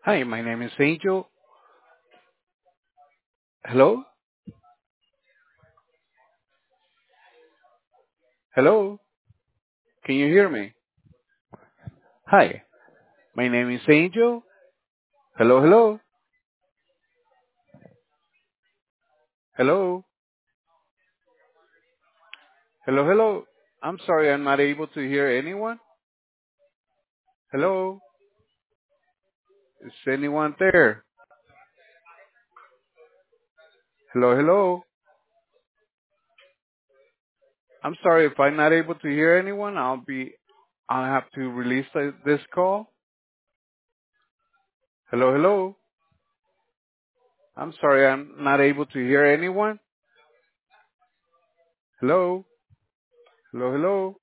Hi, my name is Angel. Hello? Hello? Can you hear me? Hi, my name is Angel. Hello, hello? Hello? Hello, hello? I'm sorry, I'm not able to hear anyone. Hello? Is anyone there? Hello, hello? I'm sorry, if I'm not able to hear anyone, I'll have to release this call. Hello, hello? I'm sorry, I'm not able to hear anyone. Hello? Hello, hello?